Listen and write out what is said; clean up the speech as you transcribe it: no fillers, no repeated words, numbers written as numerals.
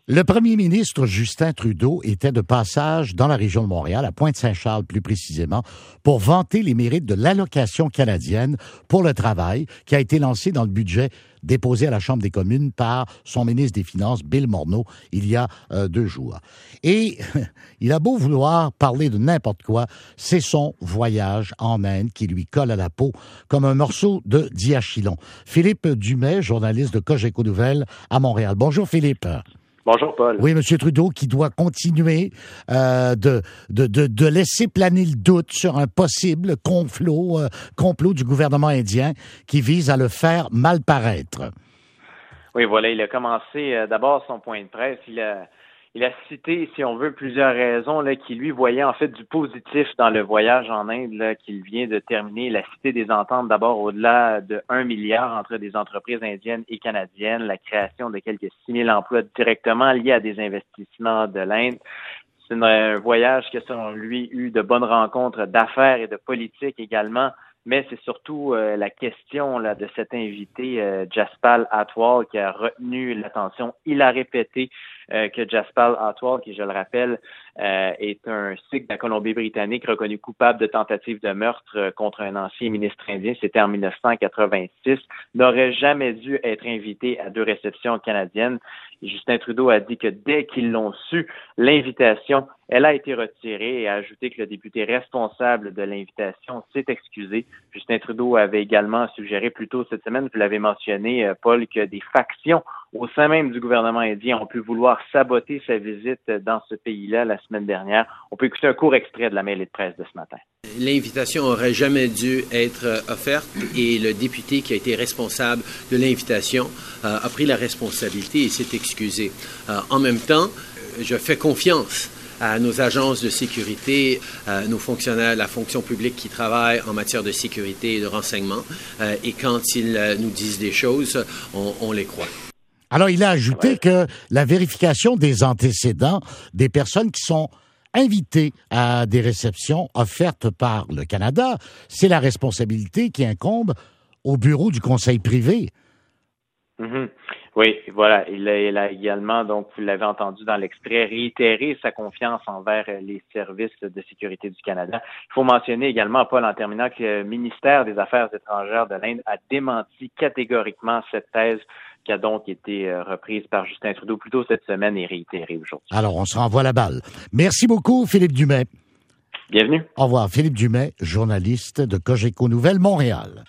Le premier ministre Justin Trudeau était de passage dans la région de Montréal, à Pointe-Saint-Charles plus précisément, pour vanter les mérites de l'allocation canadienne pour le travail qui a été lancée dans le budget déposé à la Chambre des communes par son ministre des Finances, Bill Morneau, il y a 2 jours. Et il a beau vouloir parler de n'importe quoi, c'est son voyage en Inde qui lui colle à la peau comme un morceau de diachylon. Philippe Dumais, journaliste de Cogeco Nouvelles à Montréal. Bonjour Philippe. Bonjour, Paul. Oui, M. Trudeau qui doit continuer de laisser planer le doute sur un possible complot du gouvernement indien qui vise à le faire mal paraître. Oui, voilà, il a commencé d'abord son point de presse. Il a cité, si on veut, plusieurs raisons là, qui lui voyaient en fait du positif dans le voyage en Inde là, qu'il vient de terminer. Il a cité des ententes d'abord au-delà de 1 milliard entre des entreprises indiennes et canadiennes, la création de quelques 6 000 emplois directement liés à des investissements de l'Inde. C'est un voyage qui a, selon lui, eu de bonnes rencontres d'affaires et de politique également. Mais c'est surtout la question là, de cet invité, Jaspal Atwal, qui a retenu l'attention. Il a répété que Jaspal Atwal, qui, je le rappelle, est un Sikh de la Colombie-Britannique reconnu coupable de tentative de meurtre contre un ancien ministre indien, c'était en 1986, n'aurait jamais dû être invité à 2 réceptions canadiennes. Et Justin Trudeau a dit que dès qu'ils l'ont su, l'invitation, elle a été retirée et a ajouté que le député responsable de l'invitation s'est excusé. Justin Trudeau avait également suggéré plus tôt cette semaine, vous l'avez mentionné, Paul, que des factions au sein même du gouvernement indien ont pu vouloir saboter sa visite dans ce pays-là la semaine dernière. On peut écouter un court extrait de la mêlée de presse de ce matin. L'invitation aurait jamais dû être offerte et le député qui a été responsable de l'invitation a pris la responsabilité et s'est excusé. En même temps, je fais confiance à nos agences de sécurité, à nos fonctionnaires, la fonction publique qui travaille en matière de sécurité et de renseignement. Et quand ils nous disent des choses, on les croit. Alors, il a ajouté que la vérification des antécédents des personnes qui sont invitées à des réceptions offertes par le Canada, c'est la responsabilité qui incombe au bureau du conseil privé. Mm-hmm. Oui, voilà. Il a également, donc, vous l'avez entendu dans l'extrait, réitéré sa confiance envers les services de sécurité du Canada. Il faut mentionner également, Paul, en terminant, que le ministère des Affaires étrangères de l'Inde a démenti catégoriquement cette thèse qui a donc été reprise par Justin Trudeau plus tôt cette semaine et réitérée aujourd'hui. Alors, on se renvoie la balle. Merci beaucoup, Philippe Dumais. Bienvenue. Au revoir. Philippe Dumais, journaliste de Cogeco Nouvelles, Montréal.